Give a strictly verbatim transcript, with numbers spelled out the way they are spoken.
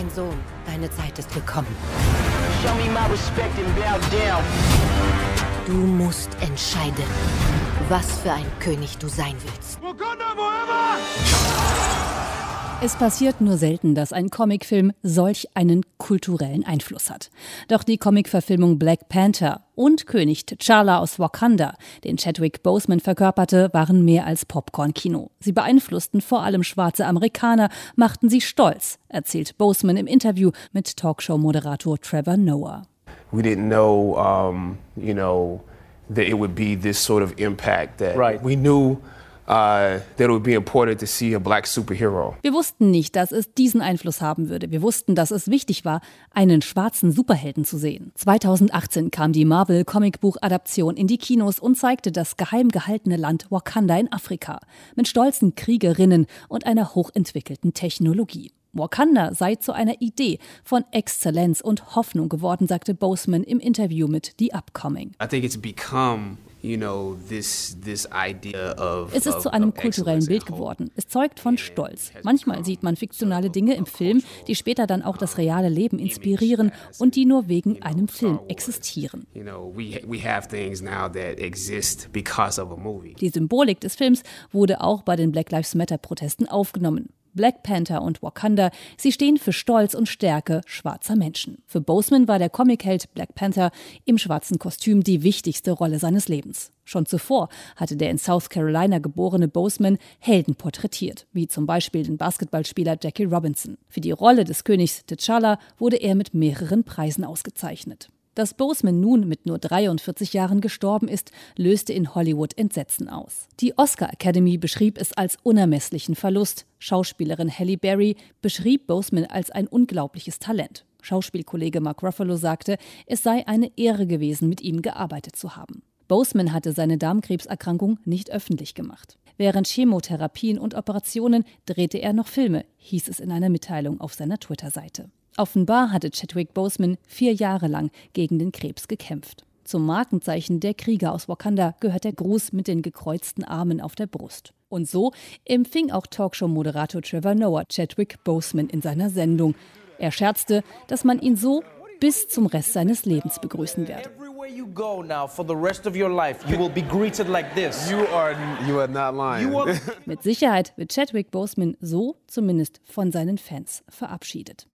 Mein Sohn, deine Zeit ist gekommen. Show me my respect and bow down. Du musst entscheiden, was für ein König du sein willst. Wakanda forever! Es passiert nur selten, dass ein Comicfilm solch einen kulturellen Einfluss hat. Doch die Comicverfilmung Black Panther und König T'Challa aus Wakanda, den Chadwick Boseman verkörperte, waren mehr als Popcorn-Kino. Sie beeinflussten vor allem schwarze Amerikaner, machten sie stolz, erzählt Boseman im Interview mit Talkshow-Moderator Trevor Noah. We didn't know, um, you know, that it would be this sort of impact that right. we knew. Uh, that it would be important to see a black superhero. Wir wussten nicht, dass es diesen Einfluss haben würde. Wir wussten, dass es wichtig war, einen schwarzen Superhelden zu sehen. zweitausendachtzehn kam die Marvel-Comicbuch-Adaption in die Kinos und zeigte das geheim gehaltene Land Wakanda in Afrika mit stolzen Kriegerinnen und einer hochentwickelten Technologie. Wakanda sei zu einer Idee von Exzellenz und Hoffnung geworden, sagte Boseman im Interview mit The Upcoming. I think it's become, you know, this this idea of Es ist zu einem kulturellen Bild geworden. Es zeugt von Stolz. Manchmal sieht man fiktionale Dinge im Film, die später dann auch das reale Leben inspirieren und die nur wegen einem Film existieren. Die Symbolik des Films wurde auch bei den Black Lives Matter-Protesten aufgenommen. Black Panther und Wakanda, sie stehen für Stolz und Stärke schwarzer Menschen. Für Boseman war der Comicheld Black Panther im schwarzen Kostüm die wichtigste Rolle seines Lebens. Schon zuvor hatte der in South Carolina geborene Boseman Helden porträtiert, wie zum Beispiel den Basketballspieler Jackie Robinson. Für die Rolle des Königs T'Challa wurde er mit mehreren Preisen ausgezeichnet. Dass Boseman nun mit nur dreiundvierzig Jahren gestorben ist, löste in Hollywood Entsetzen aus. Die Oscar Academy beschrieb es als unermesslichen Verlust. Schauspielerin Halle Berry beschrieb Boseman als ein unglaubliches Talent. Schauspielkollege Mark Ruffalo sagte, es sei eine Ehre gewesen, mit ihm gearbeitet zu haben. Boseman hatte seine Darmkrebserkrankung nicht öffentlich gemacht. Während Chemotherapien und Operationen drehte er noch Filme, hieß es in einer Mitteilung auf seiner Twitter-Seite. Offenbar hatte Chadwick Boseman vier Jahre lang gegen den Krebs gekämpft. Zum Markenzeichen der Krieger aus Wakanda gehört der Gruß mit den gekreuzten Armen auf der Brust. Und so empfing auch Talkshow-Moderator Trevor Noah Chadwick Boseman in seiner Sendung. Er scherzte, dass man ihn so bis zum Rest seines Lebens begrüßen werde. You go now for the rest of your life, you will be greeted like this. You are, you are not lying. Mit Sicherheit wird Chadwick Boseman so zumindest von seinen Fans verabschiedet.